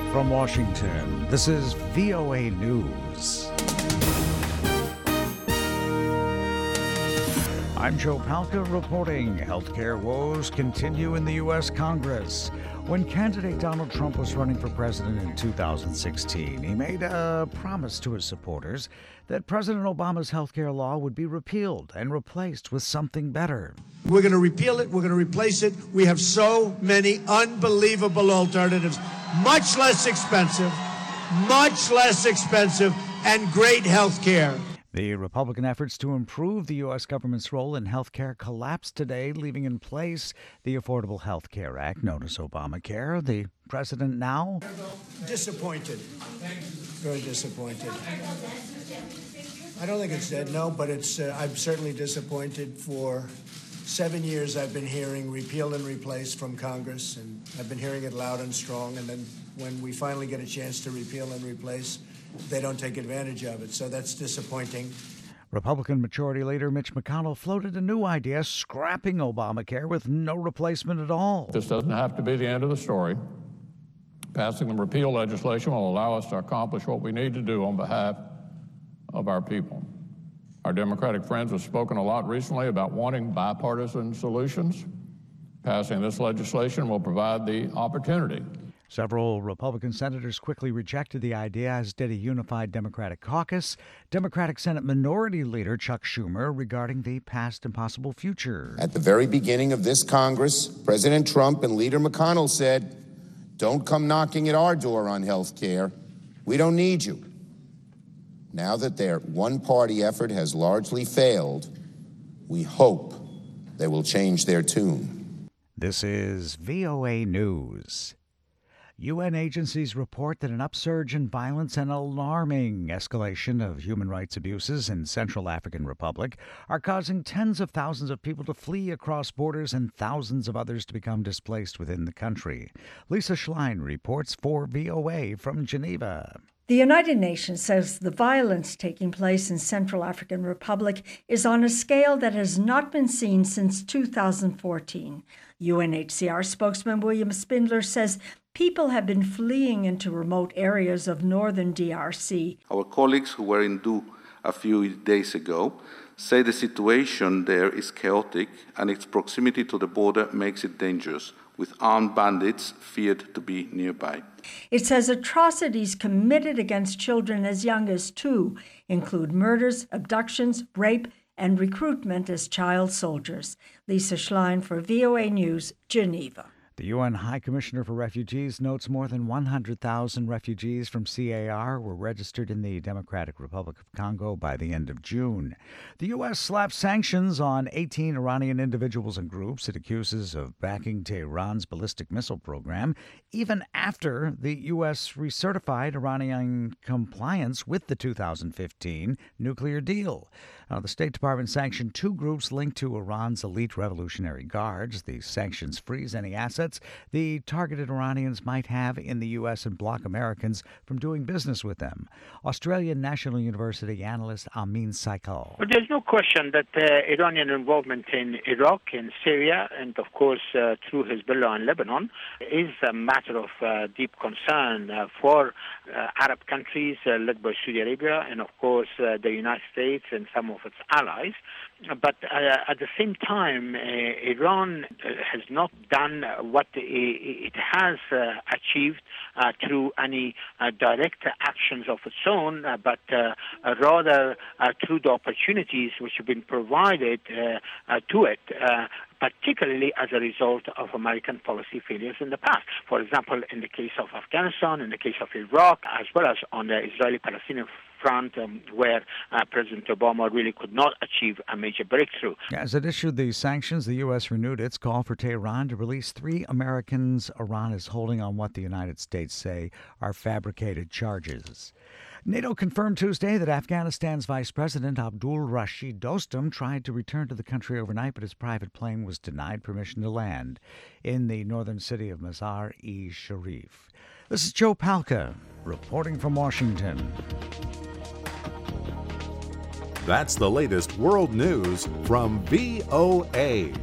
From Washington, this is VOA News. I'm Joe Palca reporting. Healthcare woes continue in the U.S. Congress. When candidate Donald Trump was running for president in 2016, he made a promise to his supporters that President Obama's healthcare law would be repealed and replaced with something better. We're going to repeal it. We're going to replace it. We have so many unbelievable alternatives, much less expensive, and great health care. The Republican efforts to improve the U.S. government's role in health care collapsed today, leaving in place the Affordable Health Care Act, known as Obamacare. The president now? Disappointed. Very disappointed. I don't think it's dead, no, but I'm certainly disappointed. For 7 years I've been hearing repeal and replace from Congress, and I've been hearing it loud and strong, and then when we finally get a chance to repeal and replace, they don't take advantage of it, so that's disappointing. Republican Majority Leader Mitch McConnell floated a new idea, scrapping Obamacare with no replacement at all. This doesn't have to be the end of the story. Passing the repeal legislation will allow us to accomplish what we need to do on behalf of our people. Our Democratic friends have spoken a lot recently about wanting bipartisan solutions. Passing this legislation will provide the opportunity. Several Republican senators quickly rejected the idea, as did a unified Democratic caucus. Democratic Senate Minority Leader Chuck Schumer regarding the past and possible future. At the very beginning of this Congress, President Trump and Leader McConnell said, "Don't come knocking at our door on health care. We don't need you." Now that their one-party effort has largely failed, we hope they will change their tune. This is VOA News. UN agencies report that an upsurge in violence and alarming escalation of human rights abuses in Central African Republic are causing tens of thousands of people to flee across borders and thousands of others to become displaced within the country. Lisa Schlein reports for VOA from Geneva. The United Nations says the violence taking place in Central African Republic is on a scale that has not been seen since 2014. UNHCR spokesman William Spindler says people have been fleeing into remote areas of northern DRC. Our colleagues who were in Du a few days ago say the situation there is chaotic and its proximity to the border makes it dangerous, with armed bandits feared to be nearby. It says atrocities committed against children as young as 2 include murders, abductions, rape, and recruitment as child soldiers. Lisa Schlein for VOA News, Geneva. The UN High Commissioner for Refugees notes more than 100,000 refugees from CAR were registered in the Democratic Republic of Congo by the end of June. The U.S. slapped sanctions on 18 Iranian individuals and groups it accuses of backing Tehran's ballistic missile program, even after the U.S. recertified Iranian compliance with the 2015 nuclear deal. The State Department sanctioned 2 groups linked to Iran's elite Revolutionary Guards. The sanctions freeze any assets the targeted Iranians might have in the U.S. and block Americans from doing business with them. Australian National University analyst Amin Saikal. Well, there's no question that Iranian involvement in Iraq and Syria, and of course through Hezbollah in Lebanon, is a matter of deep concern for Arab countries led by Saudi Arabia and of course the United States and some of its allies. But at the same time, Iran has not done what it has achieved through any direct actions of its own, but rather through the opportunities which have been provided to it, particularly as a result of American policy failures in the past. For example, in the case of Afghanistan, in the case of Iraq, as well as on the Israeli-Palestinian front, where President Obama really could not achieve a major breakthrough. As it issued these sanctions, the U.S. renewed its call for Tehran to release 3 Americans Iran is holding on what the United States say are fabricated charges. NATO confirmed Tuesday that Afghanistan's Vice President Abdul Rashid Dostum tried to return to the country overnight, but his private plane was denied permission to land in the northern city of Mazar-e-Sharif. This is Joe Palca reporting from Washington. That's the latest world news from VOA.